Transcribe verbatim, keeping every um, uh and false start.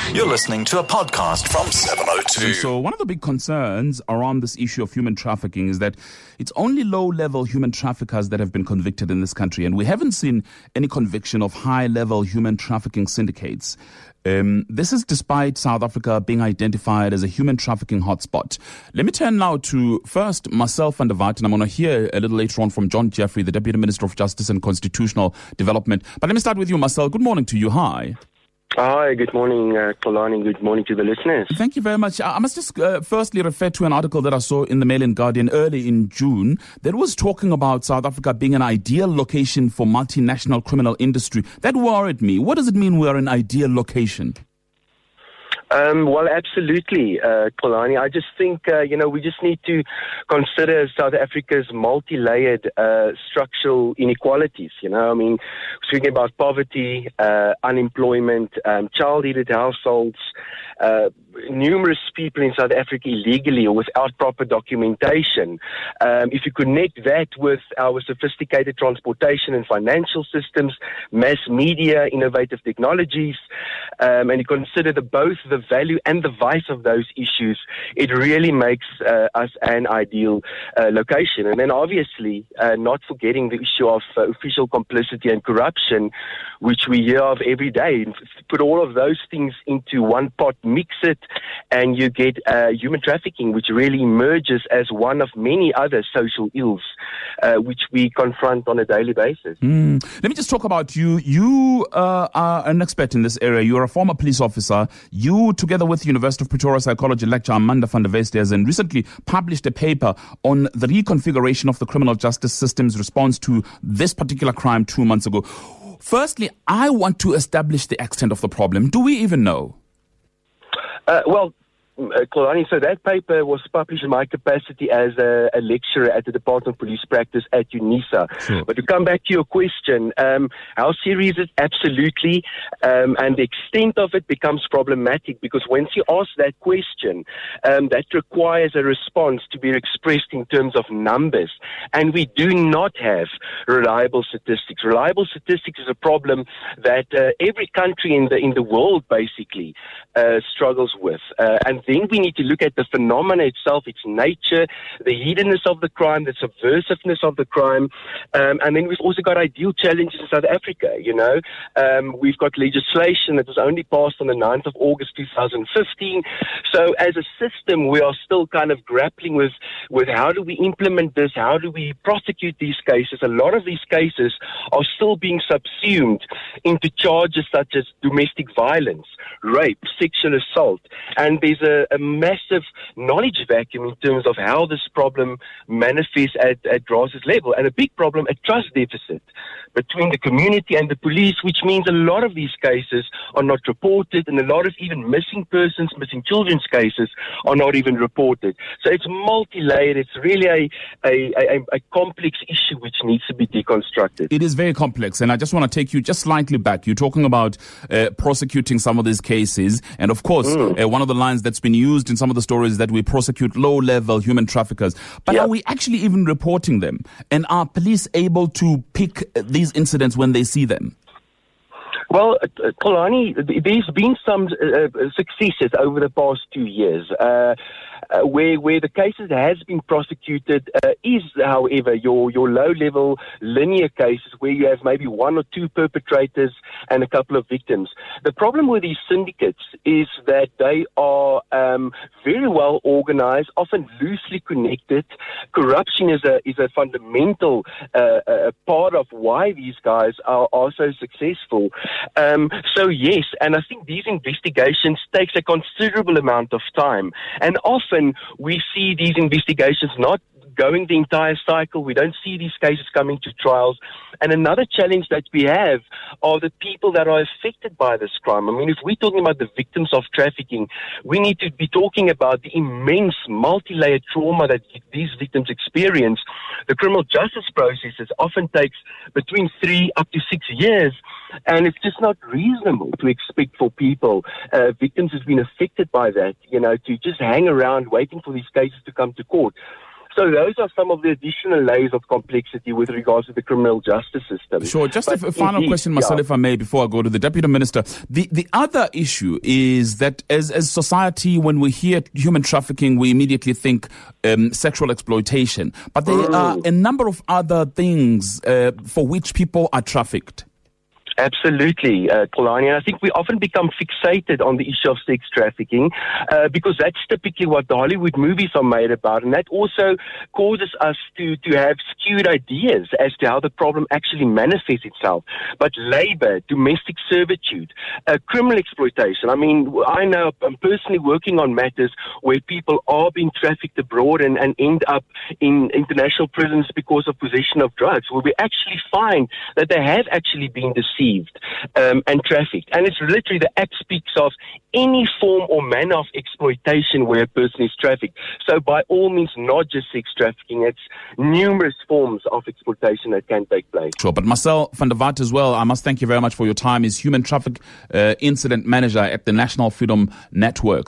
You're listening to a podcast from seven oh two. So one of the big concerns around this issue of human trafficking is that it's only low-level human traffickers that have been convicted in this country, and we haven't seen any conviction of high-level human trafficking syndicates. Um, this is despite South Africa being identified as a human trafficking hotspot. Let me turn now to, first, Marcel van der Walt, and I'm going to hear a little later on from John Jeffrey, the Deputy Minister of Justice and Constitutional Development. But let me start with you, Marcel. Good morning to you. Hi. Hi, good morning, uh, Xolani. Good morning to the listeners. Thank you very much. I must just uh, firstly refer to an article that I saw in the Mail and Guardian early in June that was talking about South Africa being an ideal location for multinational criminal industry. That worried me. What does it mean we are an ideal location? Um, well, absolutely, uh, Xolani. I just think, uh, you know, we just need to consider South Africa's multi-layered uh, structural inequalities, you know. I mean, speaking about poverty, uh, unemployment, um, child-headed households, uh, numerous people in South Africa illegally or without proper documentation. Um, if you connect that with our sophisticated transportation and financial systems, mass media, innovative technologies, um, and you consider the, both the value and the vice of those issues, it really makes uh, us an ideal uh, location. And then obviously, uh, not forgetting the issue of uh, official complicity and corruption, which we hear of every day. Put all of those things into one pot, mix it, and you get uh, human trafficking, which really emerges as one of many other social ills uh, which we confront on a daily basis. Mm. Let me just talk about you. You uh, are an expert in this area. You're a former police officer. You, together with University of Pretoria psychology lecturer Amanda van der Westhuizen, recently published a paper on the reconfiguration of the criminal justice system's response to this particular crime two months ago. Firstly, I want to establish the extent of the problem. Do we even know? Uh, well, uh, Xolani, so that paper was published in my capacity as a, a lecturer at the Department of Police Practice at UNISA. Sure. But to come back to your question, um, how serious is it? Absolutely. Um, and the extent of it becomes problematic because once you ask that question, um, that requires a response to be expressed in terms of numbers. And we do not have reliable statistics. Reliable statistics is a problem that uh, every country in the in the world basically uh, struggles with. Uh, and then we need to look at the phenomena itself, its nature, the hiddenness of the crime, the subversiveness of the crime. Um, and then we've also got ideal challenges in South Africa, you know. Um, we've got legislation that was only passed on the ninth of August two thousand fifteen. So as a system, we are still kind of grappling with, with how do we implement this? How do we prosecute these cases? A lot of these cases are still being subsumed into charges such as domestic violence, rape, sexual assault. And there's a A, a massive knowledge vacuum in terms of how this problem manifests at, at grassroots level, and a big problem, a trust deficit between the community and the police, which means a lot of these cases are not reported, and a lot of even missing persons, missing children's cases are not even reported. So it's multi-layered. It's really a, a, a, a complex issue which needs to be deconstructed. It is very complex, and I just want to take you just slightly back. You're talking about uh, prosecuting some of these cases, and of course, mm. uh, one of the lines that's been used in some of the stories that we prosecute low-level human traffickers. But yep. Are we actually even reporting them? And are police able to pick these incidents when they see them? Well, uh, Xolani, there's been some uh, successes over the past two years. Uh, Uh, where where the cases has been prosecuted uh, is, however, your your low-level linear cases where you have maybe one or two perpetrators and a couple of victims. The problem with these syndicates is that they are um, very well organized, often loosely connected. Corruption is a is a fundamental uh, a part of why these guys are, are so successful. Um, so yes, and I think these investigations takes a considerable amount of time, and often we see these investigations not going the entire cycle. We don't see these cases coming to trials. And another challenge that we have are the people that are affected by this crime. I mean, if we're talking about the victims of trafficking, we need to be talking about the immense multi-layered trauma that these victims experience. The criminal justice processes often takes between three up to six years. And it's just not reasonable to expect for people, uh, victims who've been affected by that, you know, to just hang around waiting for these cases to come to court. So those are some of the additional layers of complexity with regards to the criminal justice system. Sure. Just but a, a final indeed, question, Marcel, yeah. if I may, before I go to the Deputy Minister. The the other issue is that as, as society, when we hear human trafficking, we immediately think um, sexual exploitation. But there Mm. are a number of other things uh, for which people are trafficked. Absolutely, uh, Xolani. And I think we often become fixated on the issue of sex trafficking uh, because that's typically what the Hollywood movies are made about. And that also causes us to, to have skewed ideas as to how the problem actually manifests itself. But labor, domestic servitude, uh, criminal exploitation. I mean, I know I'm personally working on matters where people are being trafficked abroad and, and end up in international prisons because of possession of drugs, where we actually find that they have actually been deceived. Um, and trafficked. And it's literally, the act speaks of any form or manner of exploitation where a person is trafficked. So by all means, not just sex trafficking, it's numerous forms of exploitation that can take place. Sure, but Marcel van der Walt as well, I must thank you very much for your time. He's Human Traffic uh, Incident Manager at the National Freedom Network.